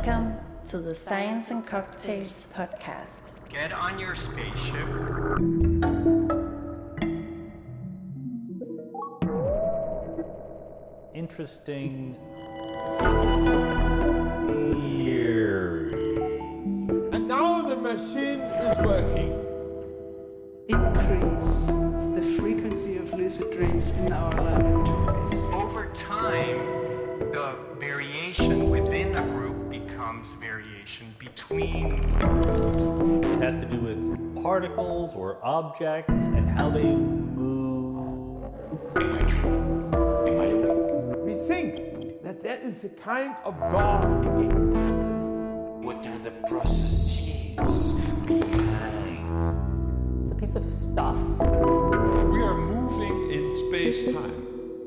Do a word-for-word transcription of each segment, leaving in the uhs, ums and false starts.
Welcome to the Science and Cocktails podcast. Get on your spaceship. Interesting theory. And now the machine is working. Increase the frequency of lucid dreams in our laboratories. Over time, the variation within a group becomes variation between groups. It has to do with particles or objects and how they move. Am I true? Am I awake? We think that there is a kind of God against it. What are the processes behind? It's a piece of stuff. We are moving in space-time.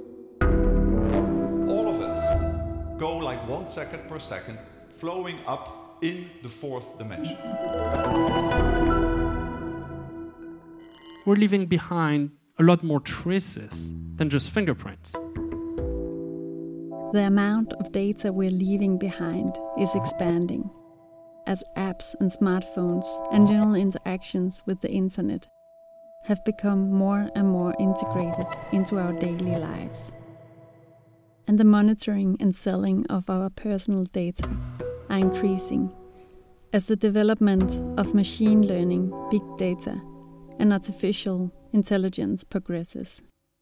All of us go like one second per second, flowing up in the fourth dimension. We're leaving behind a lot more traces than just fingerprints. The amount of data we're leaving behind is expanding as apps and smartphones and general interactions with the internet have become more and more integrated into our daily lives. And the monitoring and selling of our personal data are increasing as the development of machine learning, big data, and artificial intelligence progresses.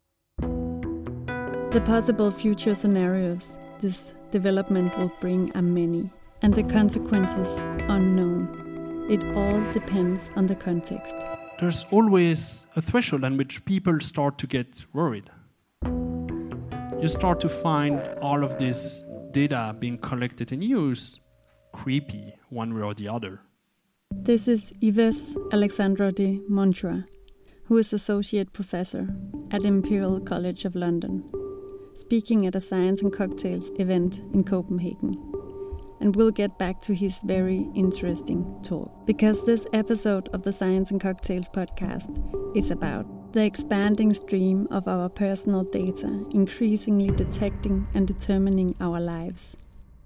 The possible future scenarios this development will bring are many, and the consequences unknown. It all depends on the context. There's always a threshold on which people start to get worried. You start to find all of this data being collected and used creepy one way or the other. This is Yves Alexandre de Montreux, who is Associate Professor at Imperial College of London, speaking at a Science and Cocktails event in Copenhagen. And we'll get back to his very interesting talk, because this episode of the Science and Cocktails podcast is about the expanding stream of our personal data, increasingly detecting and determining our lives.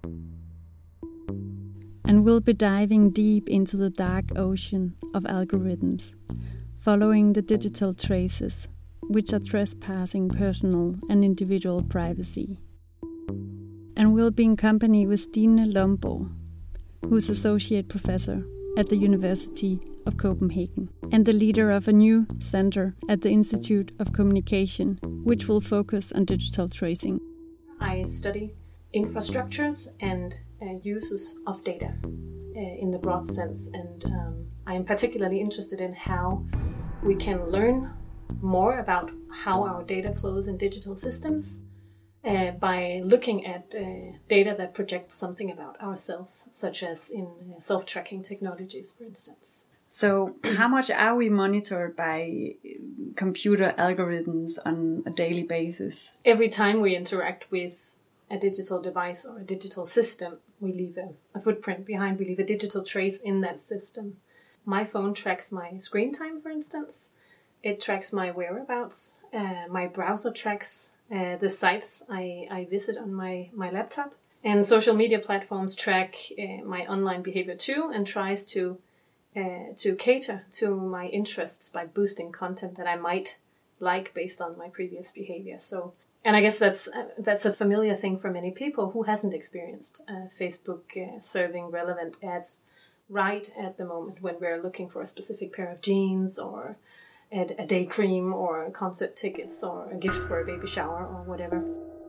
And we'll be diving deep into the dark ocean of algorithms, following the digital traces, which are trespassing personal and individual privacy. And we'll be in company with Stine Lomborg, who is Associate Professor at the University of Copenhagen and the leader of a new center at the Institute of Communication, which will focus on digital tracing. I study infrastructures and uh, uses of data uh, in the broad sense, and um, I am particularly interested in how we can learn more about how our data flows in digital systems uh, by looking at uh, data that projects something about ourselves, such as in uh, self-tracking technologies, for instance. So how much are we monitored by computer algorithms on a daily basis? Every time we interact with a digital device or a digital system, we leave a, a footprint behind, we leave a digital trace in that system. My phone tracks my screen time, for instance. It tracks my whereabouts. Uh, my browser tracks uh, the sites I, I visit on my, my laptop. And social media platforms track uh, my online behavior too, and tries to uh, to cater to my interests by boosting content that I might like based on my previous behavior. So, and I guess that's uh, that's a familiar thing for many people who hasn't experienced uh, Facebook uh, serving relevant ads right at the moment when we're looking for a specific pair of jeans or a, a day cream or concert tickets or a gift for a baby shower or whatever.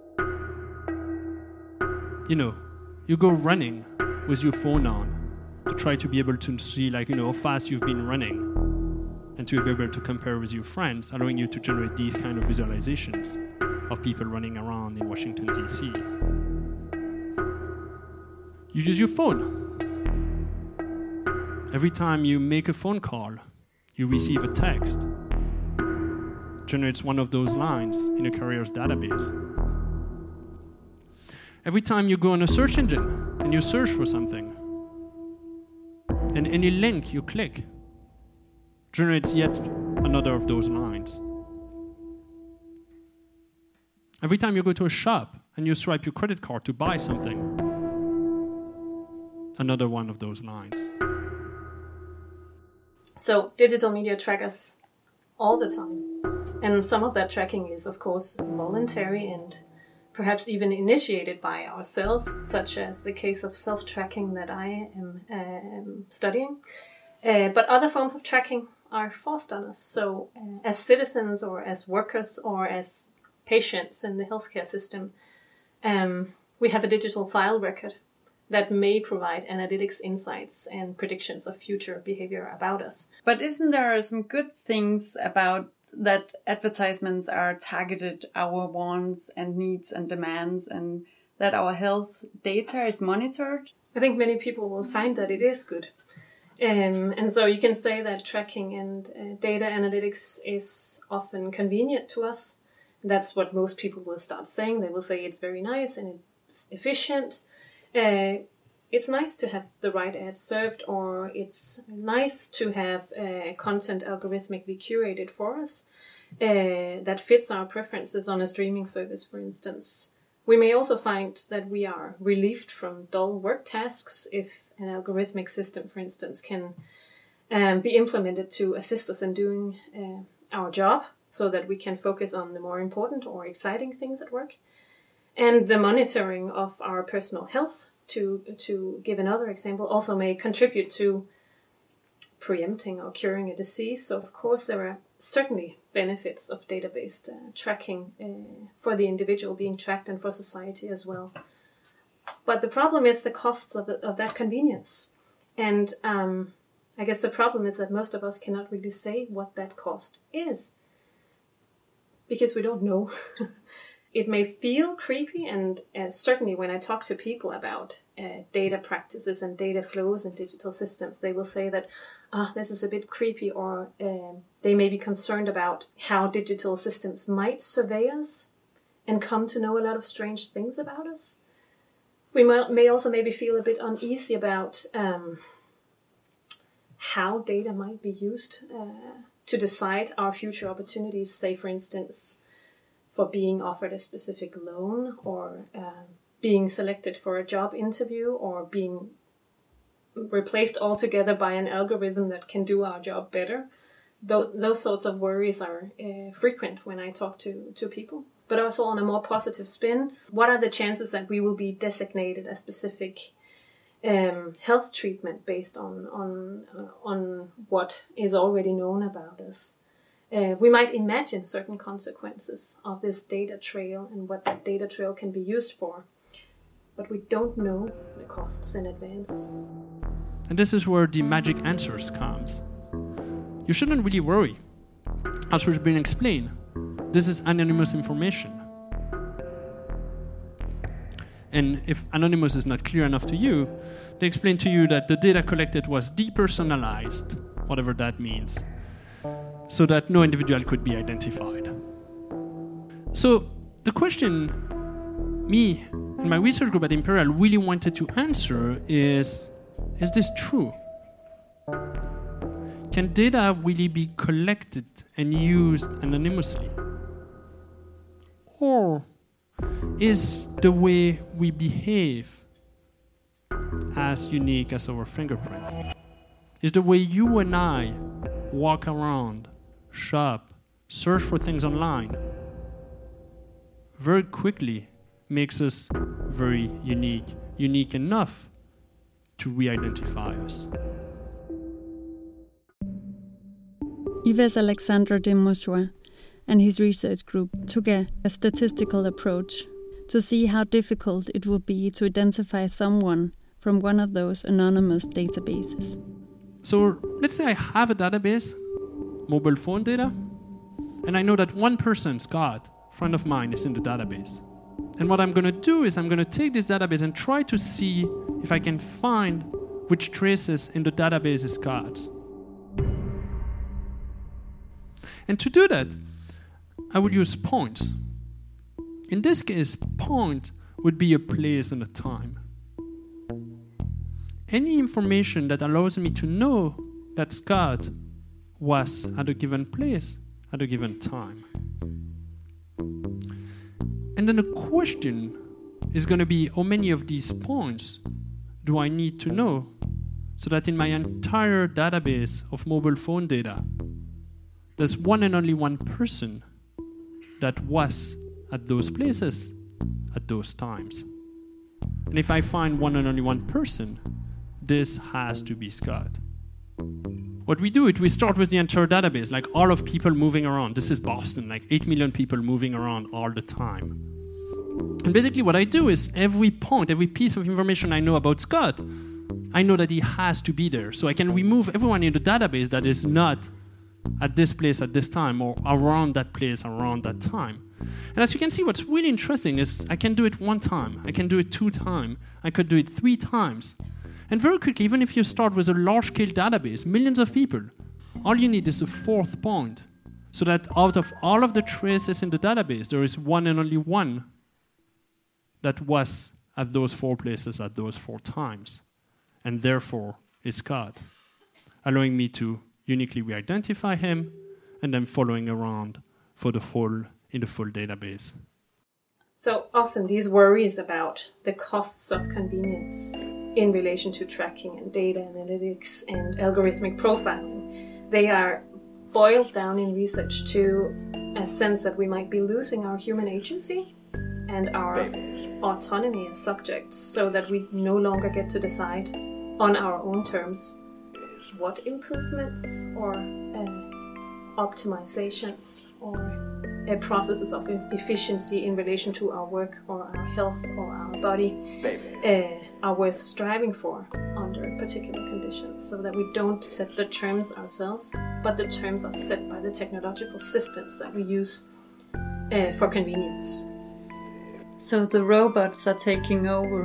You know, you go running with your phone on to try to be able to see, like, you know, how fast you've been running and to be able to compare with your friends, allowing you to generate these kind of visualizations of people running around in Washington, D C. You use your phone. Every time you make a phone call, you receive a text. Generates one of those lines in a carrier's database. Every time you go on a search engine and you search for something, and any link you click generates yet another of those lines. Every time you go to a shop and you swipe your credit card to buy something, another one of those lines. So digital media track us all the time. And some of that tracking is, of course, voluntary and perhaps even initiated by ourselves, such as the case of self-tracking that I am um, studying. Uh, but other forms of tracking are forced on us. So uh, as citizens or as workers or as patients in the healthcare system, um, we have a digital file record that may provide analytics insights and predictions of future behavior about us. But isn't there some good things about that advertisements are targeted our wants and needs and demands, and that our health data is monitored? I think many people will find that it is good. Um, and so you can say that tracking and uh, data analytics is often convenient to us. That's what most people will start saying. They will say it's very nice and it's efficient. Uh, it's nice to have the right ads served, or it's nice to have uh, content algorithmically curated for us uh, that fits our preferences on a streaming service, for instance. We may also find that we are relieved from dull work tasks if an algorithmic system, for instance, can um, be implemented to assist us in doing uh, our job so that we can focus on the more important or exciting things at work. And the monitoring of our personal health, to to give another example, also may contribute to preempting or curing a disease. So, of course, there are certainly benefits of data-based uh, tracking uh, for the individual being tracked and for society as well. But the problem is the costs of, of that convenience. And um, I guess the problem is that most of us cannot really say what that cost is, because we don't know. It may feel creepy, and uh, certainly when I talk to people about uh, data practices and data flows in digital systems, they will say that, ah, this is a bit creepy, or um, they may be concerned about how digital systems might survey us and come to know a lot of strange things about us. We may, may also maybe feel a bit uneasy about um, how data might be used uh, to decide our future opportunities, say, for instance, for being offered a specific loan, or uh, being selected for a job interview, or being replaced altogether by an algorithm that can do our job better. Those, those sorts of worries are uh, frequent when I talk to, to people. But also on a more positive spin, what are the chances that we will be designated a specific um, health treatment based on, on, uh, on what is already known about us? Uh, we might imagine certain consequences of this data trail and what that data trail can be used for, but we don't know the costs in advance. And this is where the magic answers comes. You shouldn't really worry. As has been explained, this is anonymous information. And if anonymous is not clear enough to you, they explain to you that the data collected was depersonalized, whatever that means, so that no individual could be identified. So the question me and my research group at Imperial really wanted to answer is, is this true? Can data really be collected and used anonymously? Or is the way we behave as unique as our fingerprint? Is the way you and I walk around, shop, search for things online, very quickly makes us very unique, unique enough to re-identify us? Yves Alexandre de Monchois and his research group took a, a statistical approach to see how difficult it would be to identify someone from one of those anonymous databases. So let's say I have a database, mobile phone data, and I know that one person, Scott, friend of mine, is in the database. And what I'm going to do is I'm going to take this database and try to see if I can find which traces in the database is Scott's. And to do that, I would use points. In this case, point would be a place and a time. Any information that allows me to know that Scott was at a given place at a given time. And then the question is going to be, how many of these points do do I need to know so that in my entire database of mobile phone data, there's one and only one person that was at those places at those times. And if I find one and only one person, this has to be Scott. What we do is we start with the entire database, like all of people moving around. This is Boston, like eight million people moving around all the time. And basically what I do is every point, every piece of information I know about Scott, I know that he has to be there. So I can remove everyone in the database that is not at this place at this time or around that place around that time. And as you can see, what's really interesting is I can do it one time, I can do it two times, I could do it three times. And very quickly, even if you start with a large-scale database, millions of people, all you need is a fourth point, so that out of all of the traces in the database, there is one and only one that was at those four places at those four times, and therefore is Scott, allowing me to uniquely re-identify him and then following around for the full in the full database. So often these worries about the costs of convenience in relation to tracking and data analytics and algorithmic profiling, they are boiled down in research to a sense that we might be losing our human agency and our autonomy as subjects, so that we no longer get to decide on our own terms what improvements or uh, optimizations or uh, processes of efficiency in relation to our work or our health or our body uh, are worth striving for under particular conditions, so that we don't set the terms ourselves, but the terms are set by the technological systems that we use uh, for convenience. So the robots are taking over?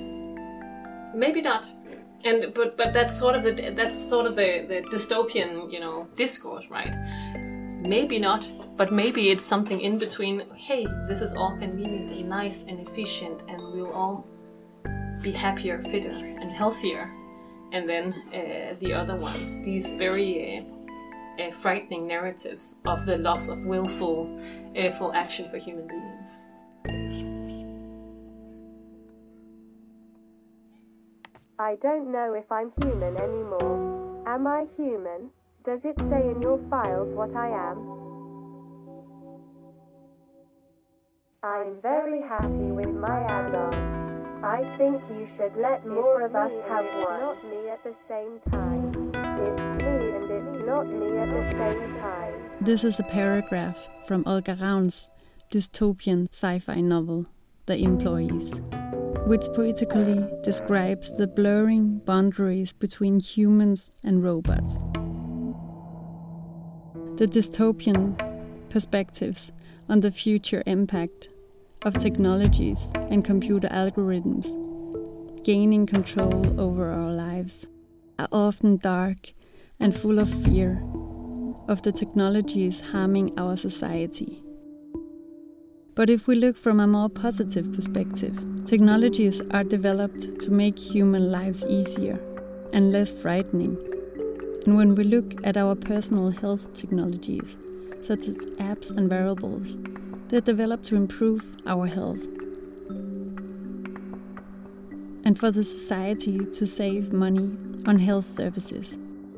Maybe not. And but but that's sort of the that's sort of the, the dystopian, you know, discourse, right? Maybe not, but maybe it's something in between. Hey, this is all convenient and nice and efficient, and we'll all be happier, fitter, and healthier. And then uh, the other one, these very uh, uh, frightening narratives of the loss of willful, uh, full action for human beings. I don't know if I'm human anymore. Am I human? Does it say in your files what I am? I'm very happy with my add-on. I think you should let more of us have one. It's not me at the same time. It's me and it's not me at the same time. This is a paragraph from Olga Raun's dystopian sci-fi novel, The Employees, which poetically describes the blurring boundaries between humans and robots. The dystopian perspectives on the future impact of technologies and computer algorithms gaining control over our lives are often dark and full of fear of the technologies harming our society. But if we look from a more positive perspective, technologies are developed to make human lives easier and less frightening. And when we look at our personal health technologies, such as apps and wearables, they're developed to improve our health. And for the society to save money on health services.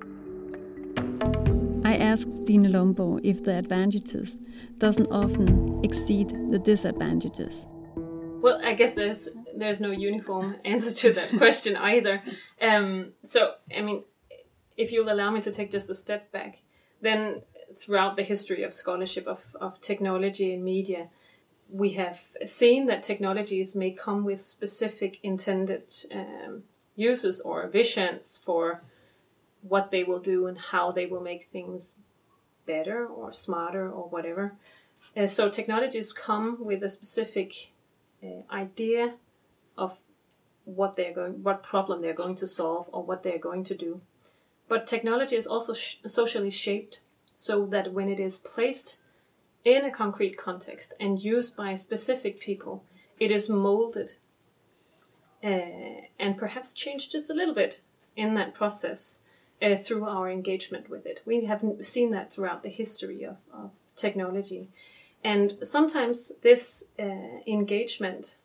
I asked Stine Lomborg if the advantages doesn't often exceed the disadvantages. Well, I guess there's there's no uniform answer to that question either. Um, so, I mean, if you'll allow me to take just a step back, then throughout the history of scholarship of, of technology and media, we have seen that technologies may come with specific intended um, uses or visions for what they will do and how they will make things better or smarter or whatever. Uh, so technologies come with a specific uh, idea of what they're going, what problem they're going to solve or what they're going to do. But technology is also sh- socially shaped so that when it is placed in a concrete context and used by specific people, it is molded uh, and perhaps changed just a little bit in that process. Uh, through our engagement with it. We have seen that throughout the history of, of technology. And sometimes this uh, engagement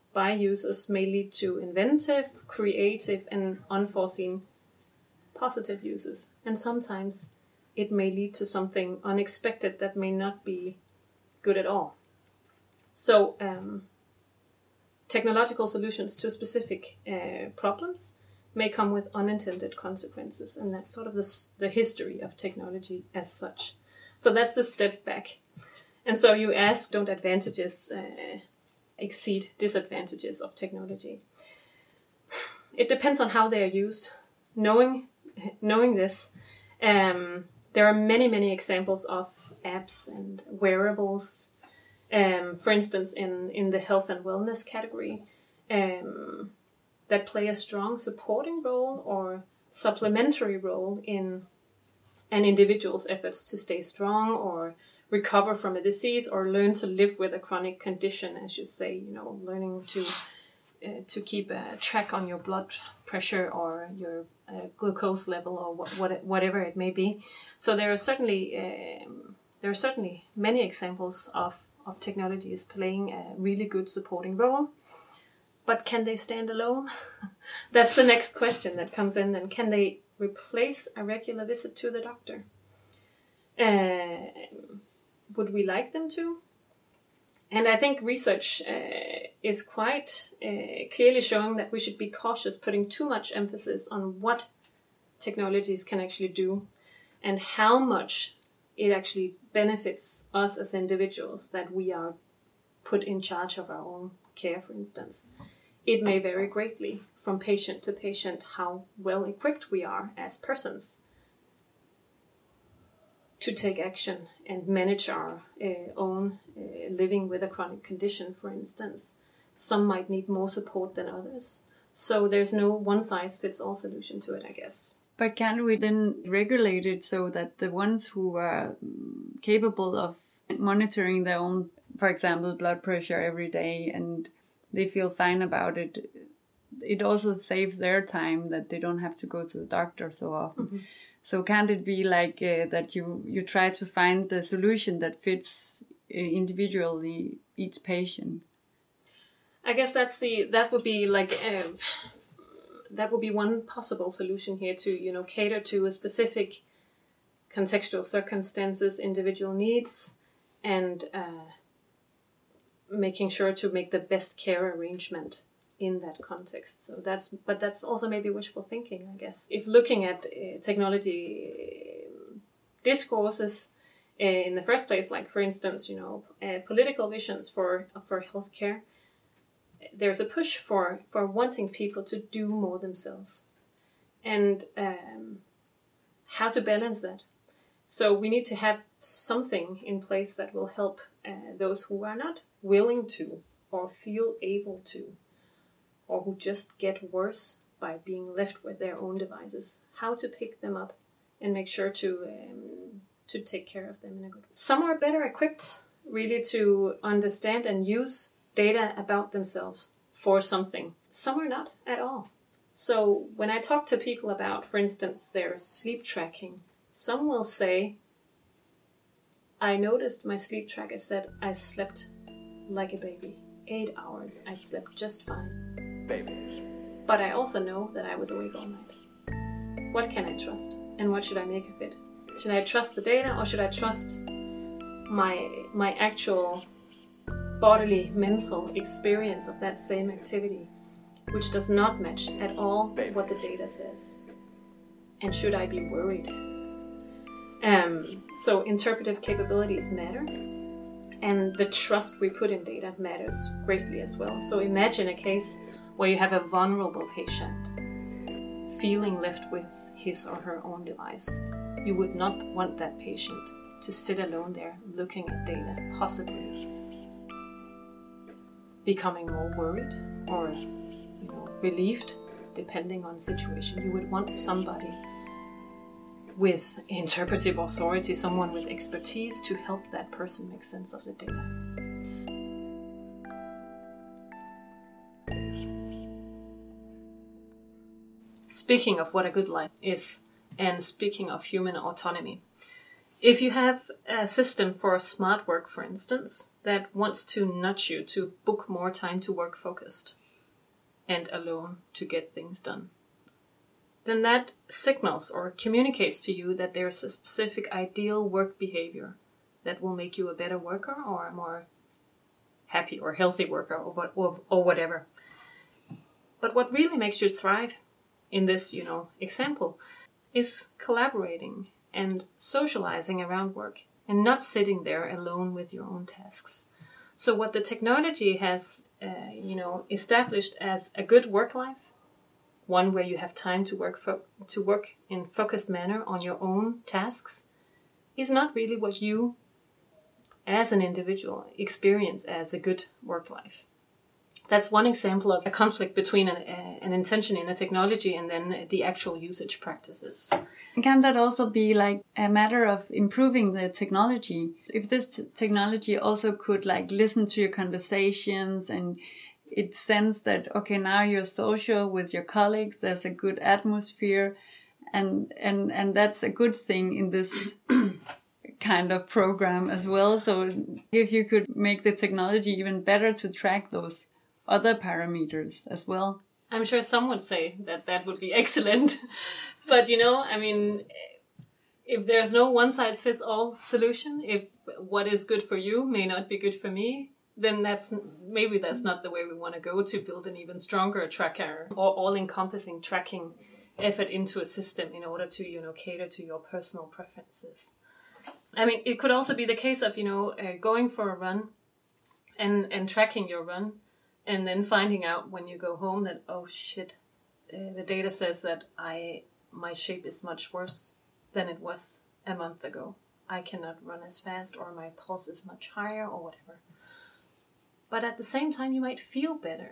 by users may lead to inventive, creative, and unforeseen positive uses. And sometimes it may lead to something unexpected that may not be good at all. So um, technological solutions to specific uh, problems may come with unintended consequences, and that's sort of the, the history of technology as such. So that's the step back. And so you ask, don't advantages uh, exceed disadvantages of technology? It depends on how they are used. Knowing, knowing this, um, there are many, many examples of apps and wearables. Um, for instance, in, in the health and wellness category, um, that play a strong supporting role or supplementary role in an individual's efforts to stay strong or recover from a disease or learn to live with a chronic condition, as you say, you know, learning to uh, to keep a track on your blood pressure or your uh, glucose level or what, what, whatever it may be. So there are certainly um, there are certainly many examples of of technologies playing a really good supporting role. But can they stand alone? That's the next question that comes in. And can they replace a regular visit to the doctor? Uh, would we like them to? And I think research uh, is quite uh, clearly showing that we should be cautious putting too much emphasis on what technologies can actually do and how much it actually benefits us as individuals that we are put in charge of our own care, for instance. It may vary greatly from patient to patient how well equipped we are as persons to take action and manage our uh, own uh, living with a chronic condition, for instance. Some might need more support than others. So there's no one-size-fits-all solution to it, I guess. But can we then regulate it so that the ones who are capable of monitoring their own, for example, blood pressure every day and they feel fine about it, it also saves their time that they don't have to go to the doctor so often. Mm-hmm. So can't it be like uh, that you, you try to find the solution that fits uh, individually each patient? I guess that's the that would be like uh, that would be one possible solution here to, you know, cater to a specific contextual circumstances, individual needs, and uh, making sure to make the best care arrangement in that context. So that's, but that's also maybe wishful thinking, I guess. If looking at uh, technology uh, discourses uh, in the first place, like for instance, you know, uh, political visions for for healthcare, there's a push for for wanting people to do more themselves, and um, how to balance that. So we need to have something in place that will help uh, those who are not willing to or feel able to, or who just get worse by being left with their own devices, how to pick them up and make sure to um, to take care of them in a good way. Some are better equipped really to understand and use data about themselves for something. Some are not at all. So when I talk to people about, for instance, their sleep tracking, some will say, I noticed my sleep tracker said I slept like a baby. Eight hours, I slept just fine. Baby. But I also know that I was awake all night. What can I trust? And what should I make of it? Should I trust the data, or should I trust my my actual bodily, mental experience of that same activity, which does not match at all what the data says? And should I be worried? Um, so interpretive capabilities matter, and the trust we put in data matters greatly as well. So imagine a case where you have a vulnerable patient feeling left with his or her own device. You would not want that patient to sit alone there looking at data, possibly becoming more worried or, you know, relieved, depending on the situation. You would want somebody with interpretive authority, someone with expertise to help that person make sense of the data. Speaking of what a good life is, and speaking of human autonomy, If you have a system for smart work, for instance, that wants to nudge you to book more time to work focused and alone to get things done, then that signals or communicates to you that there's a specific ideal work behavior that will make you a better worker or a more happy or healthy worker or, what, or, or whatever. But what really makes you thrive in this, you know, example is collaborating and socializing around work and not sitting there alone with your own tasks. So what the technology has, uh, you know, established as a good work life, one where you have time to work fo- to work in focused manner on your own tasks, is not really what you, as an individual, experience as a good work life. That's one example of a conflict between an, uh, an intention in a technology and then the actual usage practices. Can that also be like a matter of improving the technology? If this t- technology also could like listen to your conversations and it sends that, okay, now you're social with your colleagues, there's a good atmosphere, and and and that's a good thing in this kind of program as well. So if you could make the technology even better to track those other parameters as well. I'm sure some would say that that would be excellent. But, you know, I mean, if there's no one-size-fits-all solution, if what is good for you may not be good for me, then that's maybe that's not the way we want to go to build an even stronger tracker or all-encompassing tracking effort into a system in order to, you know, cater to your personal preferences. I mean, it could also be the case of, you know, uh, going for a run and, and tracking your run, and then finding out when you go home that, oh shit, uh, the data says that I my shape is much worse than it was a month ago. I cannot run as fast, or my pulse is much higher, or whatever. But at the same time, you might feel better.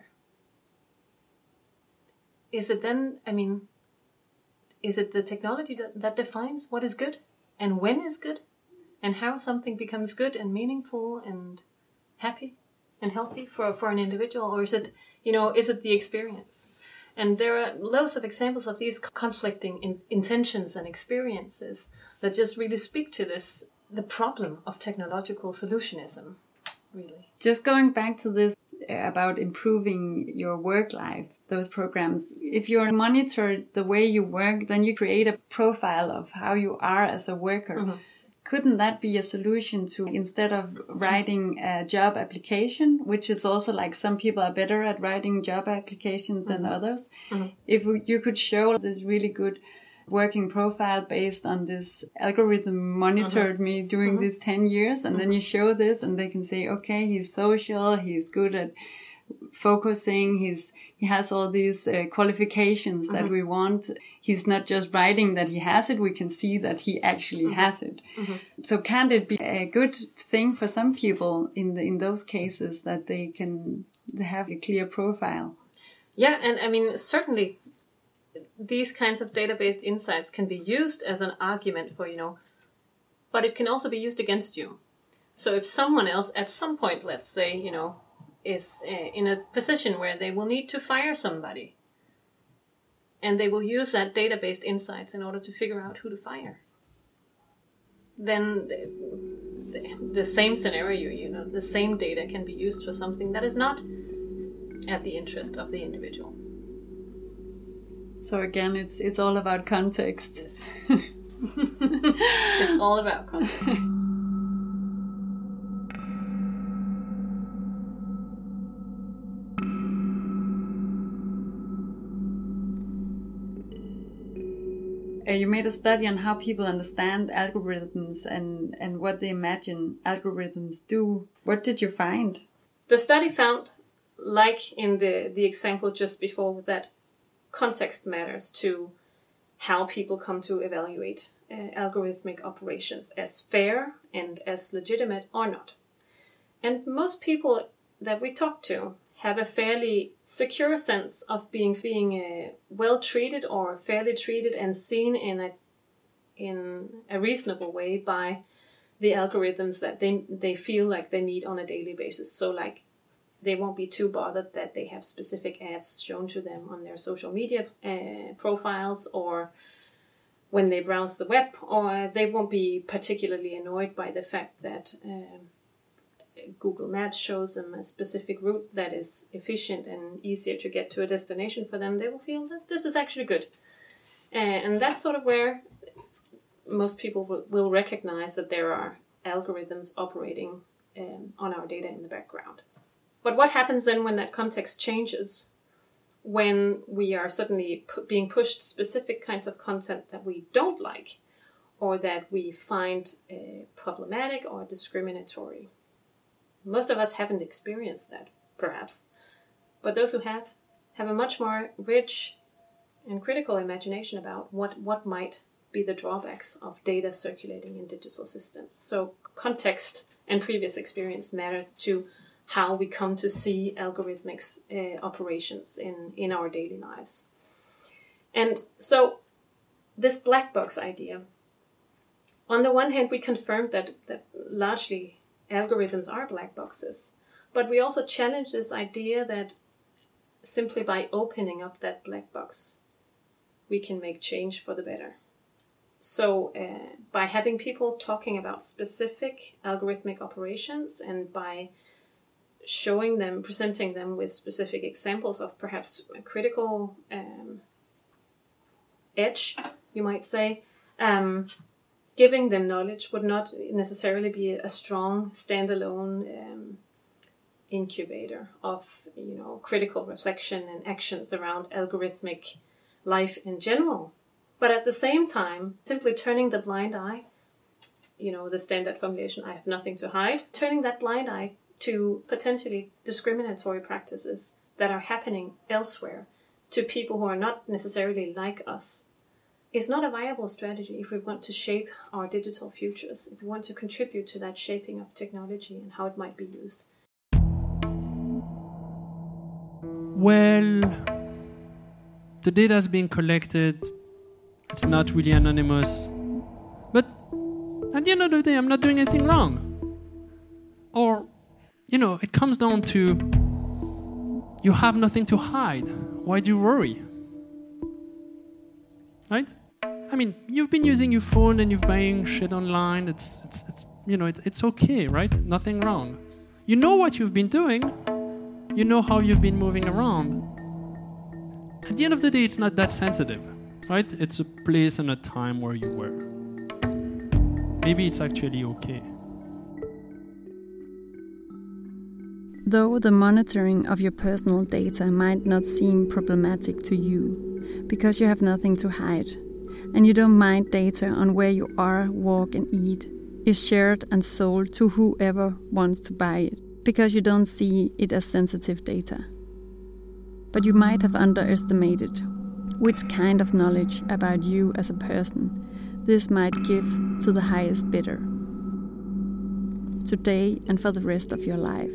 Is it then, I mean, is it the technology that, that defines what is good and when is good and how something becomes good and meaningful and happy and healthy for, for an individual? Or is it, you know, is it the experience? And there are loads of examples of these conflicting in, intentions and experiences that just really speak to this, the problem of technological solutionism, really. Just going back to this about improving your work life, those programs, if you're monitored the way you work, then you create a profile of how you are as a worker. Mm-hmm. Couldn't that be a solution to, instead of writing a job application, which is also like some people are better at writing job applications than mm-hmm. others, mm-hmm. if you could show this really good working profile based on this algorithm monitored mm-hmm. me during mm-hmm. these ten years, and mm-hmm. then you show this and they can say, okay, he's social, he's good at focusing, he's he has all these uh, qualifications that mm-hmm. we want. He's not just writing that he has it, we can see that he actually mm-hmm. has it. Mm-hmm. So can it be a good thing for some people in the, in those cases that they can have a clear profile? Yeah, and I mean, certainly these kinds of database insights can be used as an argument for, you know, but it can also be used against you. So if someone else at some point, let's say, you know, is in a position where they will need to fire somebody, and they will use that database insights in order to figure out who to fire, then the, the, the same scenario, you know, the same data can be used for something that is not at the interest of the individual. So again, it's it's all about context. Yes. It's all about context. Uh, you made a study on how people understand algorithms and, and what they imagine algorithms do. What did you find? The study found, like in the, the example just before, that context matters to how people come to evaluate uh, algorithmic operations as fair and as legitimate or not. And most people that we talk to have a fairly secure sense of being being uh, well treated or fairly treated and seen in a in a reasonable way by the algorithms that they they feel like they meet on a daily basis. So like they won't be too bothered that they have specific ads shown to them on their social media uh, profiles, or when they browse the web, or they won't be particularly annoyed by the fact that um, Google Maps shows them a specific route that is efficient and easier to get to a destination for them. They will feel that this is actually good. Uh, and that's sort of where most people will, will recognize that there are algorithms operating um, on our data in the background. But what happens then when that context changes? When we are suddenly pu- being pushed specific kinds of content that we don't like, or that we find uh, problematic or discriminatory. Most of us haven't experienced that, perhaps. But those who have, have a much more rich and critical imagination about what, what might be the drawbacks of data circulating in digital systems. So context and previous experience matters to how we come to see algorithmic uh, operations in, in our daily lives. And so this black box idea, on the one hand, we confirmed that, that largely algorithms are black boxes, but we also challenge this idea that simply by opening up that black box, we can make change for the better. So uh, by having people talking about specific algorithmic operations and by showing them, presenting them with specific examples of perhaps a critical um, edge, you might say, um, giving them knowledge would not necessarily be a strong standalone um, incubator of, you know, critical reflection and actions around algorithmic life in general. But at the same time, simply turning the blind eye, you know, the standard formulation, I have nothing to hide, turning that blind eye to potentially discriminatory practices that are happening elsewhere to people who are not necessarily like us is not a viable strategy if we want to shape our digital futures, if we want to contribute to that shaping of technology and how it might be used. Well, the data is being collected. It's not really anonymous. But at the end of the day, I'm not doing anything wrong. Or, you know, it comes down to you have nothing to hide. Why do you worry? Right? I mean, you've been using your phone and you're buying shit online. It's, it's, it's you know, it's, it's okay, right? Nothing wrong. You know what you've been doing. You know how you've been moving around. At the end of the day, it's not that sensitive, right? It's a place and a time where you were. Maybe it's actually okay. Though the monitoring of your personal data might not seem problematic to you, because you have nothing to hide, and you don't mind data on where you are, walk and eat, is shared and sold to whoever wants to buy it, because you don't see it as sensitive data. But you might have underestimated which kind of knowledge about you as a person this might give to the highest bidder, today and for the rest of your life.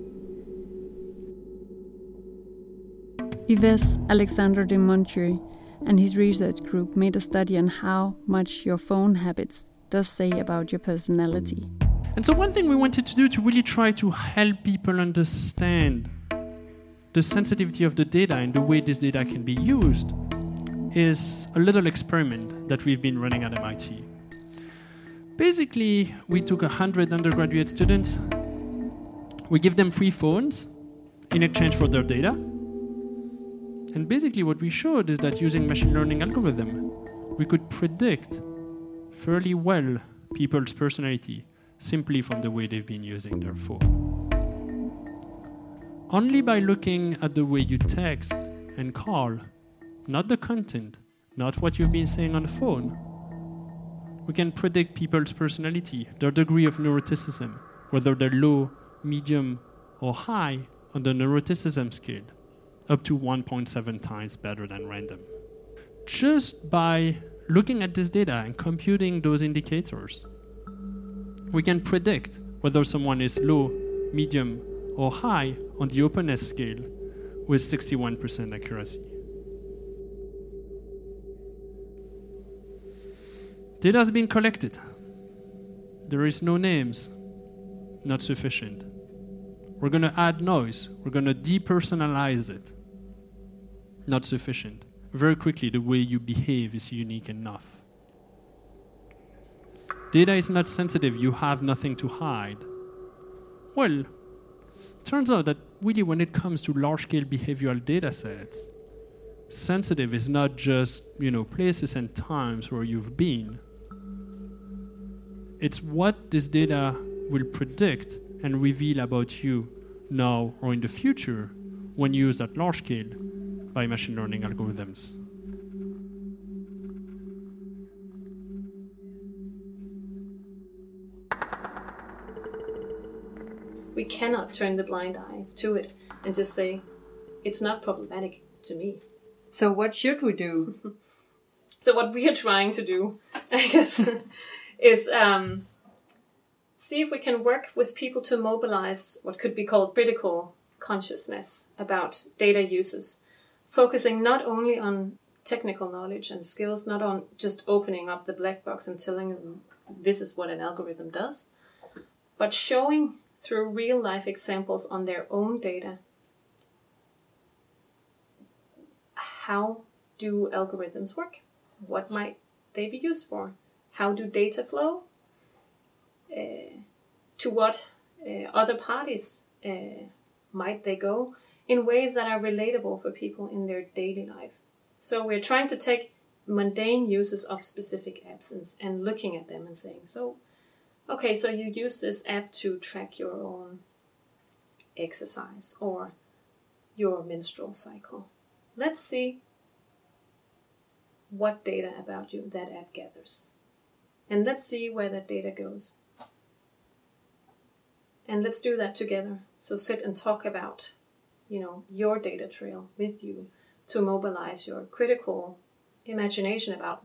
Yves Alexandre de Montieu and his research group made a study on how much your phone habits does say about your personality. And so one thing we wanted to do to really try to help people understand the sensitivity of the data and the way this data can be used is a little experiment that we've been running at M I T. Basically, we took one hundred undergraduate students, we give them free phones in exchange for their data. And basically what we showed is that using machine learning algorithm, we could predict fairly well people's personality simply from the way they've been using their phone. Only by looking at the way you text and call, not the content, not what you've been saying on the phone, we can predict people's personality, their degree of neuroticism, whether they're low, medium, or high on the neuroticism scale, up to one point seven times better than random. Just by looking at this data and computing those indicators, we can predict whether someone is low, medium, or high on the openness scale with sixty-one percent accuracy. Data has been collected. There is no names. Not sufficient. We're going to add noise. We're going to depersonalize it. Not sufficient. Very quickly, the way you behave is unique enough. data is not sensitive, you have nothing to hide. Well, turns out that really when it comes to large-scale behavioral data sets, sensitive is not just, you know, places and times where you've been. It's what this data will predict and reveal about you now or in the future when used at large scale by machine learning algorithms. We cannot turn the blind eye to it and just say, it's not problematic to me. So what should we do? So what we are trying to do, I guess, is um, see if we can work with people to mobilize what could be called critical consciousness about data uses, focusing not only on technical knowledge and skills, not on just opening up the black box and telling them this is what an algorithm does, but showing through real-life examples on their own data how do algorithms work? What might they be used for? How do data flow? Uh, to what uh, other parties uh, might they go in ways that are relatable for people in their daily life? So we're trying to take mundane uses of specific apps and, and looking at them and saying, so, okay, so you use this app to track your own exercise or your menstrual cycle. Let's see what data about you that app gathers. And let's see where that data goes. And let's do that together. So sit and talk about, you know, your data trail with you to mobilize your critical imagination about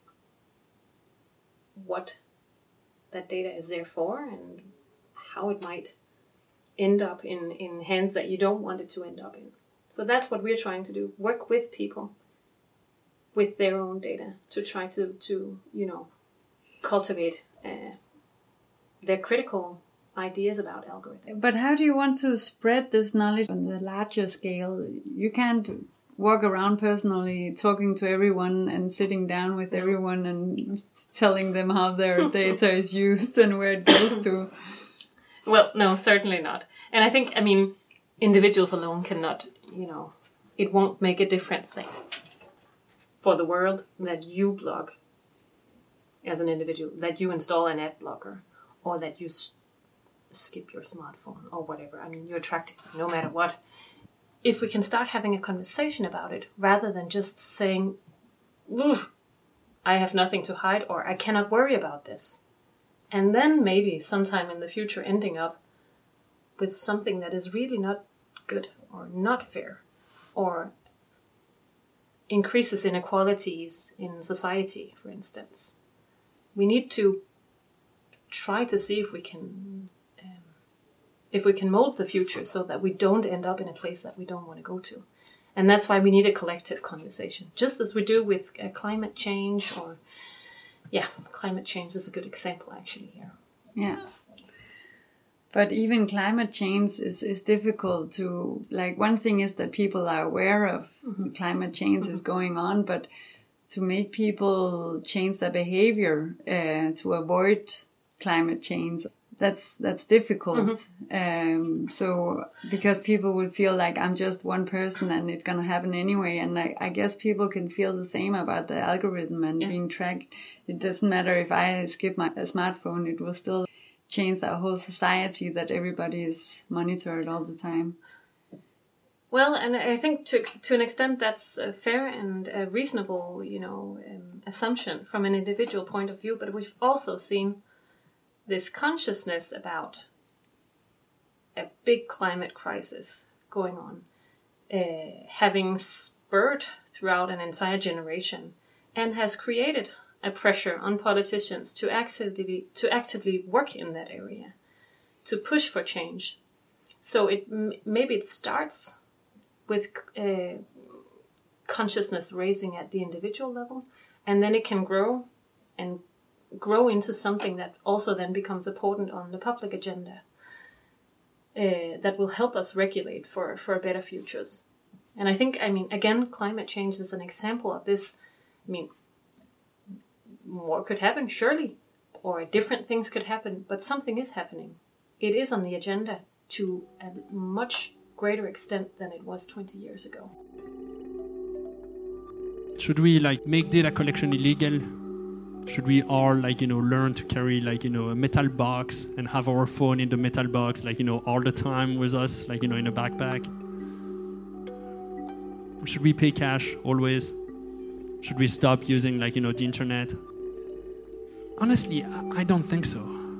what that data is there for and how it might end up in, in hands that you don't want it to end up in. So that's what we're trying to do. Work with people with their own data to try to, to you know, cultivate uh, their critical ideas about algorithms. But how do you want to spread this knowledge on the larger scale? You can't walk around personally talking to everyone and sitting down with everyone and telling them how their data is used and where it goes to. Well, no, certainly not. And I think, I mean, individuals alone cannot, you know, it won't make a difference like, for the world that you blog as an individual, that you install an ad blocker, or that you s- skip your smartphone, or whatever. I mean, you're attracted no matter what. If we can start having a conversation about it, rather than just saying, I have nothing to hide, or I cannot worry about this. And then maybe sometime in the future ending up with something that is really not good, or not fair, or increases inequalities in society, for instance. We need to try to see if we can um, if we can mold the future so that we don't end up in a place that we don't want to go to. And that's why we need a collective conversation, just as we do with uh, climate change, or yeah, climate change is a good example actually here. Yeah. But even climate change is, is difficult to, like, one thing is that people are aware of mm-hmm. climate change mm-hmm. is going on, but to make people change their behavior uh, to avoid climate change, that's that's difficult. Mm-hmm. Um, so because people would feel like I'm just one person and it's gonna happen anyway, and I, I guess people can feel the same about the algorithm and yeah. being tracked. It doesn't matter if I skip my a smartphone; it will still change our whole society that everybody is monitored all the time. Well, and I think to to an extent that's a fair and a reasonable, you know, um, assumption from an individual point of view. But we've also seen this consciousness about a big climate crisis going on, uh, having spurred throughout an entire generation, and has created a pressure on politicians to actively to actively work in that area, to push for change. So it maybe it starts with uh, consciousness raising at the individual level, and then it can grow and grow into something that also then becomes important on the public agenda uh, that will help us regulate for, for better futures. And I think, I mean, again, climate change is an example of this. I mean, more could happen, surely, or different things could happen, but something is happening. It is on the agenda to a much greater extent than it was twenty years ago. Should we like make data collection illegal? Should we all like, you know, learn to carry like, you know, a metal box and have our phone in the metal box, like, you know, all the time with us, like, you know, in a backpack? Should we pay cash always? Should we stop using like, you know, the internet? Honestly, I, I don't think so.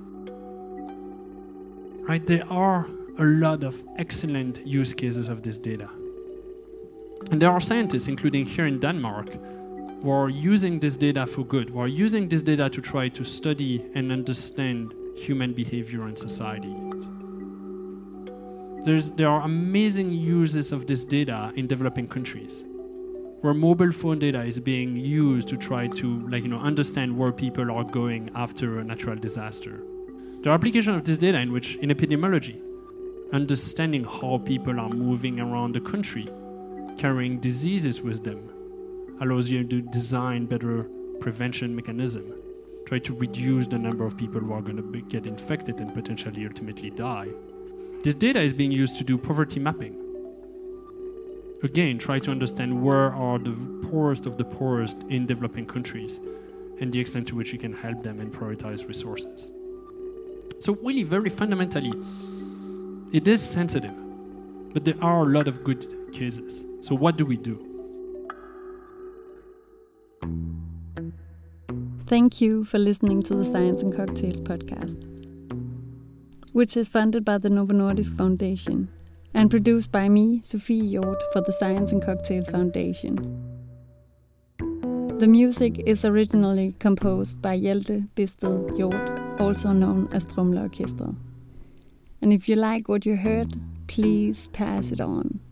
Right? There are a lot of excellent use cases of this data. And there are scientists, including here in Denmark, who are using this data for good, who are using this data to try to study and understand human behavior in society. There's, there are amazing uses of this data in developing countries, where mobile phone data is being used to try to, like, you know, understand where people are going after a natural disaster. There are applications of this data in which, in epidemiology, understanding how people are moving around the country, carrying diseases with them, allows you to design better prevention mechanism, try to reduce the number of people who are going to get infected and potentially ultimately die. This data is being used to do poverty mapping. Again, try to understand where are the poorest of the poorest in developing countries and the extent to which you can help them and prioritize resources. So really, very fundamentally, it is sensitive, but there are a lot of good cases. So what do we do? Thank you for listening to the Science and Cocktails podcast, which is funded by the Novo Nordisk Foundation and produced by me, Sophie Hjort, for the Science and Cocktails Foundation. The music is originally composed by Hjelte Bisted Hjort, also known as Tromleorkestret. And if you like what you heard, please pass it on.